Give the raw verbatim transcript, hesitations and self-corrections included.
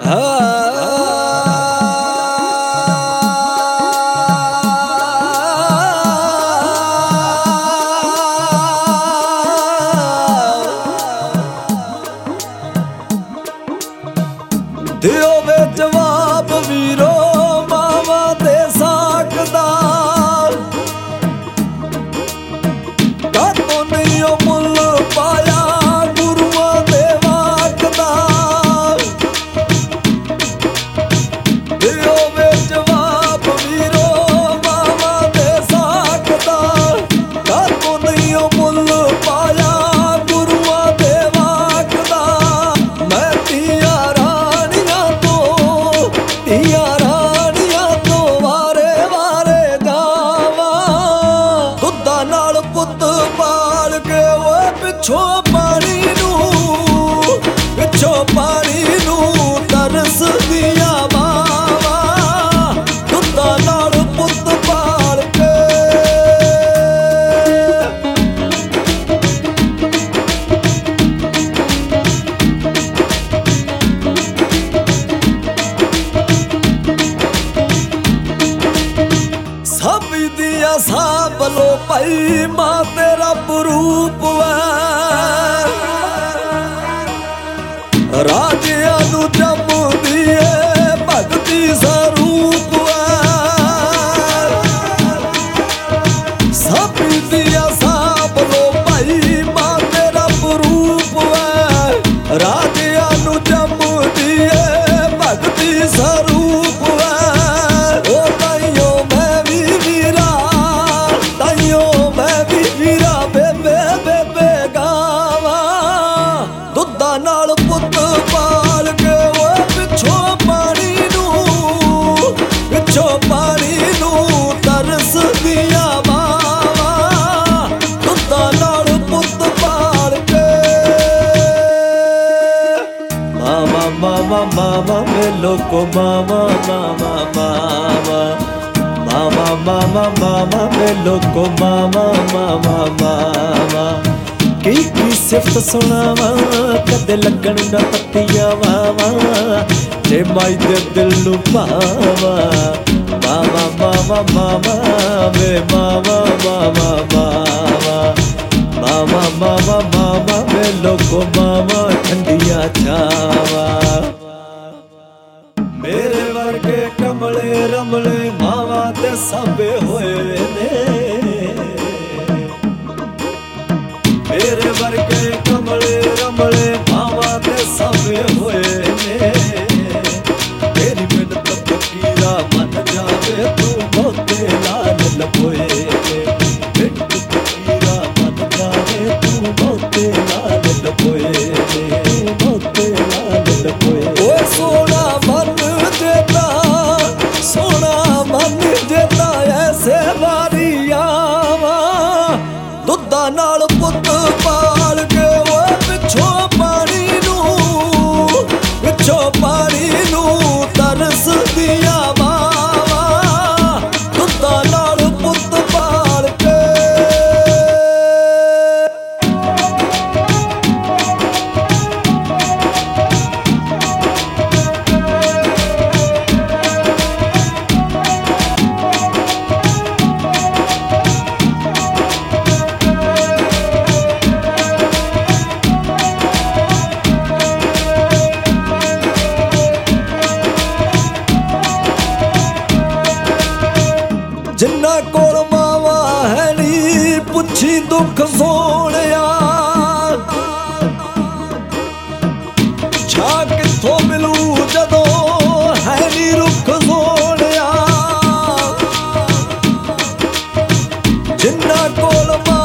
ਦਿਓ ਵੇ ਜਵਾਬ ਵੀਰੋ ਮਾਵਾਂ ਦੇ ਸਾਕ ਦਾ, ਕਾਤੋਂ ਨਹੀਂ ਉਹ ਮੁੱਲ ਪਾਇਆ ਗੁਰੂਆਂ ਦੇ ਵਾਕ ਦਾ। ਦਿਓ ਵੇ ਜਵਾਬ ਵੀਰੋ ਮਾਵਾਂ ਦੇ ਸਾਕ ਦਾ, ਕਾਤੋਂ ਨਹੀਂ ਉਹ ਮੁੱਲ ਪਾਇਆ ਗੁਰੂਆਂ ਦੇ ਵਾਕ ਦਾ। ਮੈਂ ਧੀਆਂ ਧੀਆਂ ਰਾਣੀਆਂ ਤੋਂ ਵਾਰੇ ਵਾਰੇ ਜਾਵਾਂ, ਦੁੱਧਾਂ ਨਾਲ ਪੁੱਤ ਪਾਲ ਕੇ ਓਏ ਪਿੱਛੋਂ ਪਾਣੀ ਨੂੰ, ਪਿੱਛੋਂ ਪਾਣੀ ਨੂੰ ਤਰਸਦੀਆਂ ਮਾਵਾਂ, ਦੁੱਧਾਂ ਨਾਲ ਪੁੱਤ ਪਾਲ ਕੇ। ਸਭੀ ਦੀਆਂ ਸਾਂਭ ਲੋ ਭਾਈ ਮਾਂ ਤੇਰਾ ਰੂਪ ਵੈ, ਰਾਜਿਆਂ ਨੂੰ ਜੰਮਦੀ ਏ ਭਗਤੀ ਸਰੂਪ ਵੈ। ਸਭੀ ਦੀਆਂ ਸਾਂਭ ਲੋ ਭਾਈ ਮਾਂ ਤੇਰਾ ਰੂਪ ਵੈ, ਰਾਜਿਆਂ ਨੂੰ ਜੰਮਦੀ ਏ ਭਗਤੀ ਸਰੂਪ ਵੈ। ਉਹ ਤਾਈਓ ਮੈਂ ਵੀ ਵੀਰਾ, ਤਾਈਓ ਮੈਂ ਵੀ ਵੀਰਾ ਬੇਬੇ ਬੇਬੇ ਗਾਵਾਂ, ਦੁੱਧਾਂ ਨਾਲ ਪੁੱਤ ਪਾਲ ਕੇ ਓਏ ਪਿੱਛੋਂ ਪਾਣੀ ਨੂੰ, ਪਿੱਛੋਂ ਪਾਣੀ ਨੂੰ ਤਰਸਦੀਆਂ ਮਾਵਾਂ, ਦੁੱਧਾਂ ਨਾਲ ਪੁੱਤ ਪਾਲ ਕੇ। ਮਾਮਾ ਮਾਮਾ ਮਾਮਾ ਮੇਲੋ ਕੋ ਮਾਮਾ ਮਾਮਾ ਮਾਮਾ, ਮਾਮਾ ਮਾਮਾ ਮਾਮਾ ਮੇਲੋ ਕੋ ਮਾਮਾ ਮਾਮਾ ਮਾਮਾ। ਕੀ ਕੀ ਸਿਫਤ ਸੁਣਾਵਾਂ ਕਦੇ ਲੱਗਣ ਨਾ ਪੱਤੀਆਂ ਵਾਵਾਂ, ਜੇ ਮਾਈ ਦੇ ਦਿਲ ਨੂੰ ਭਾਵਾਂ। ਮਾਮਾ ਮਾਮਾ ਮਾਮਾ ਵੇ ਮਾਮਾ ਮਾਮਾ ਮਾਮਾ, ਮਾਮਾ ਮਾਮਾ ਮਾਮਾ ਮੇਲੋ ਕੋ ਮਾਮਾ ਠੰਡੀਆਂ ਛਾਵਾਂ। ਮੇਰੇ ਵਰਗੇ ਕਮਲੇ ਰਮਲੇ ਮਾਵਾਂ ਤੇ ਸਾਂਭੇ ਹੋਏ ਨੇ, ਮੇਰੇ ਵਰਗੇ ਕਮਲੇ ਰਮਲੇ ਮਾਵਾਂ ਤੇ ਸਾਂਭੇ ਹੋਏ ਨੇ। ਤੇਰੀ ਮਿਹਨਤ ਫਕੀਰਾ ਮੰਨ ਜਾਵੇ ਤੂੰ ਬਹੁਤੇ ਲਾਲ ਲਪੋਏ ਨੇ, ਮਿਹਨਤ ਫਕੀਰਾ ਮੰਨ ਜਾਵੇ ਤੂੰ ਬਹੁਤੇ ਲਾਲ ਲਪੋਏ ਨੇ, ਬਹੁਤੇ ਲਾਲ ਲਪੋਏ। ਓਏ ਸੋਹਣਾ ਮਨ ਦੇਤਾ, ਸੋਹਣਾ ਮਨ ਦੇਤਾ ਐਸੇ ਵਾਰੀ ਆਵਾਂ, ਦੁੱਧਾਂ ਨਾਲ ਪੁੱਤ ਪਾਲ ਕੇ ਓਏ ਪਿੱਛੋਂ ਪਾਣੀ ਨੂੰ, ਪਿੱਛੋਂ ਪਾਣੀ ਨੂੰ ਤਰਸਦੀਆਂ ਮਾਵਾਂ, ਦੁੱਧਾਂ ਨਾਲ ਪੁੱਤ ਪਾਲ ਕੇ। ਜਿੰਨਾ ਕੋਲ ਮਾਵਾ ਹੈ ਨੀ ਪੁੱਛੀ ਦੁੱਖ ਸੋਹਣਿਆ, ਛਾ ਕਿੱਥੋਂ ਮਿਲੂ ਜਦੋਂ ਹੈ ਨੀ ਰੁੱਖ ਸੋਹਣਿਆ। ਜਿੰਨਾ ਕੋਲ